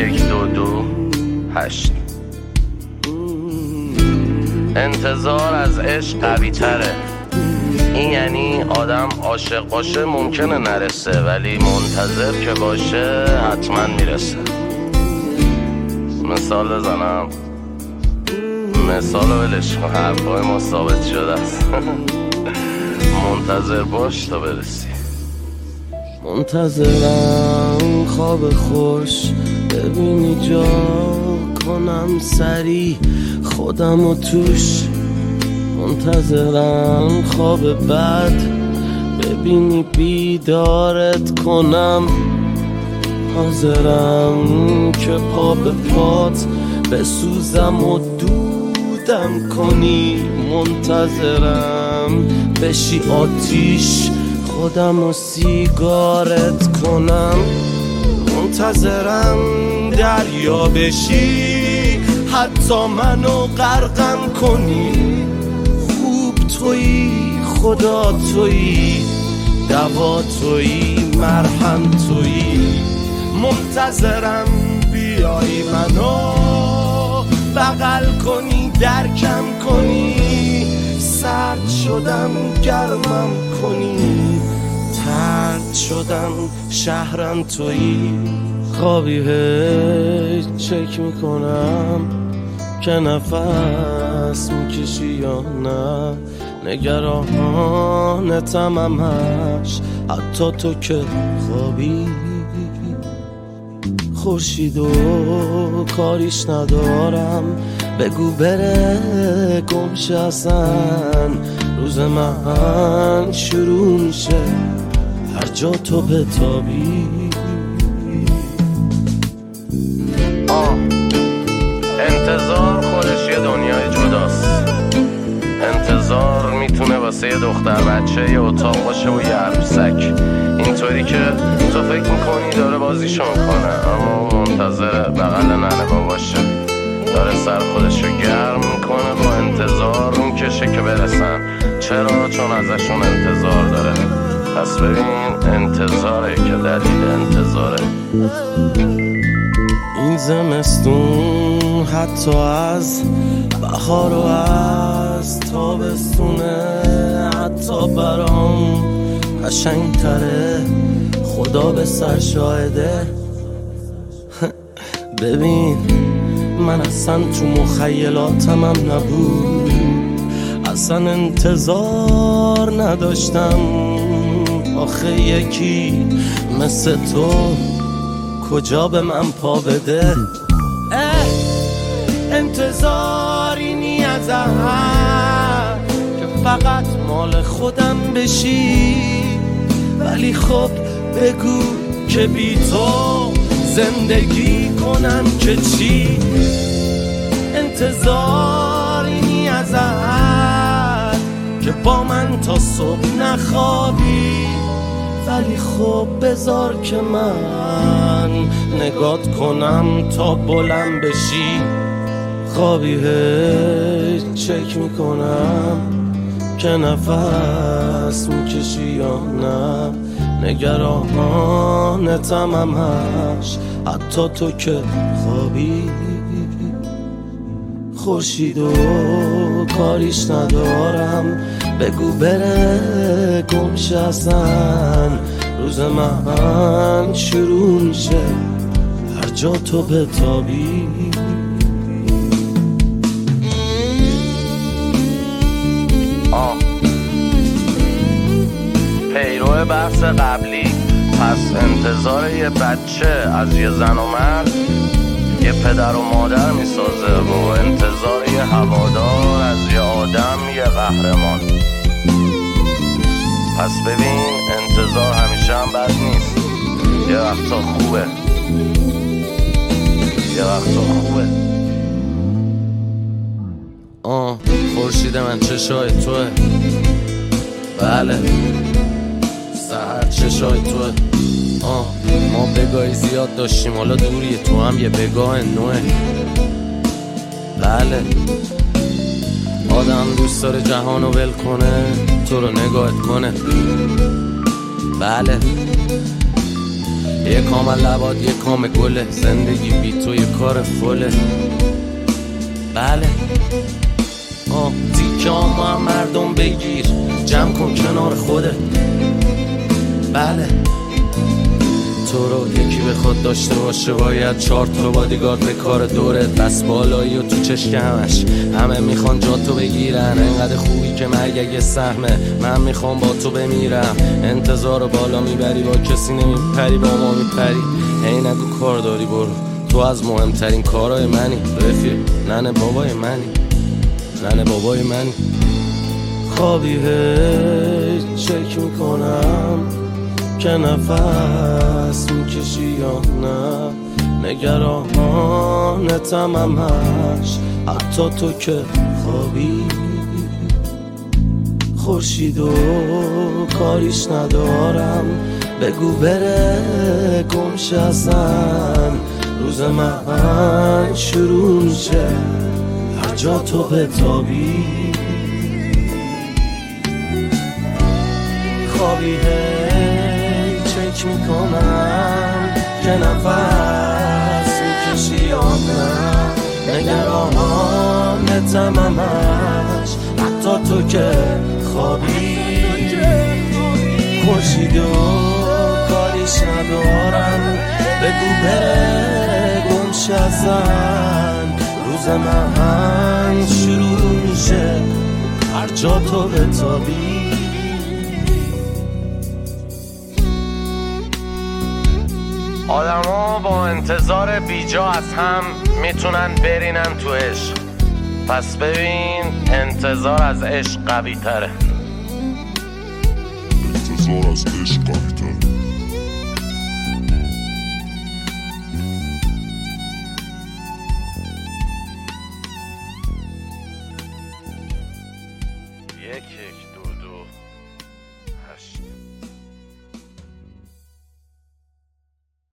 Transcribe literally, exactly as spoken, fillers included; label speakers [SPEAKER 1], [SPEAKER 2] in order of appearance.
[SPEAKER 1] یک دو دو هشت. انتظار از عشق قوی تره. این یعنی آدم عاشق باشه ممکنه نرسه، ولی منتظر که باشه حتما میرسه. مثال بزنم، مثال رو ولش کن، حرفای ما ثابت شده است. منتظر باش تا برسی. منتظرم خواب خوش ببینی جا کنم سری خودم و توش. منتظرم خواب بد ببینی بیدارت کنم. حاضرم که پا به پات بسوزم و دودم کنی. منتظرم بشی آتیش خودم و سیگارت کنم. منتظرم دریا بشی حتی منو غرقم کنی. خوب تویی، خدا تویی، دوا تویی، مرهم تویی. منتظرم بیایی منو بغل کنی، درکم کنی. سرد شدم گرمم کنی، ترد شدم شهرم تویی. خوابی هیچ چک میکنم که نفس میکشی یا نه. نگرانتم همش حتی تو که خوابی. خورشید و کاریش ندارم، بگو بره گمشه اصلا. روز من شروع میشه هر جا تو بتابی. آه انتظار خودش یه دنیای جداست. انتظار میتونه واسه یه دختر بچه یه اتاق باشه و یه عروسک. اینطوری که تو فکر میکنی داره بازیشو میکنه، اما منتظر بغل ننه باباشه. داره سر خودشو گرم میکنه، با انتظار میکشه که برسن. چرا؟ چون ازشون انتظار داره. پس ببین انتظاره که دلیل انتظاره. این زمستون حتی از بهار و از تابستونه حتی برام قشنگ تره. خدا به سر شاهده. ببین من اصلا تو مخیلاتم هم نبود، اصلا انتظار نداشتم. آخه یکی مثل تو کجا به من پا بده. انتظاری نی ازم که فقط مال خودم بشی، ولی خب بگو که بی تو زندگی کنم که چی. انتظاری نی ازم که با من تا صبح نخوابی، ولی خب بذار که من نگات کنم تا بلند بشی. خوابی هیچ چک میکنم که نفس میکشی یا نه. نگرانتم همش حتی تو که خوابی. خورشید و کاریش ندارم، بگو بره گمشه اصلا. روز من شروع میشه هر جا تو بتابی. آه پیرو بحث قبلی، پس انتظار یه بچه از یه زن و مرد یه پدر و مادر میسازه و انتظار یه هوادار از یه آدم یه قهرمان. پس ببین انتظار همیشه هم بد نیست، یه وقتا خوبه، یه وقتا خوبه. آه خورشید من چشای توه، بله سحر چشای توه. آه ما بگاهی زیاد داشتیم، حالا دوریه، تو هم یه بگاه نوه. بله آدم دوست داره جهانو ول کنه، تو رو نگاهت کنه. بله یه کام لباد یه کام گله، زندگی بی تو یه کار فله. بله آه تیکه آما هم مردم بگیر، جمع کن کنار خوده. بله تو رو یکی به خود داشته باشه، باید چهار تا بادیگارد به کار دوره. دست بالایی و تو چشک همش همه میخوان جا تو بگیرن. انقدر خوبی که مرگ اگه سهمه، من میخوام با تو بمیرم. انتظار بالا میبری با کسی نمیپری، با ما میپری. هی نگو کار داری برو، تو از مهمترین کارهای منی. رفیق ننه بابای منی، ننه بابای منی. خوابی هی چک میکنم که نفس میکشی یا نه. نگرانتم همش، حتی تو که خوابی. خورشید و کاریش ندارم، بگو بره گمشه ازن. روز من شروع میشه هر جا تو بتابی. خوابی چک میکنم که نفس میکشی یا نه. نگرانتم همش، حتی تو که خوابی. خورشید و کاریش ندارم، بگو بره گمشه ازن. روز من شروع میشه هر جا تو بتابی. آدم ها با انتظار بیجا از هم میتونن برینن تو عشق. پس ببین انتظار از عشق قوی تره.
[SPEAKER 2] انتظار از عشق قوی تره.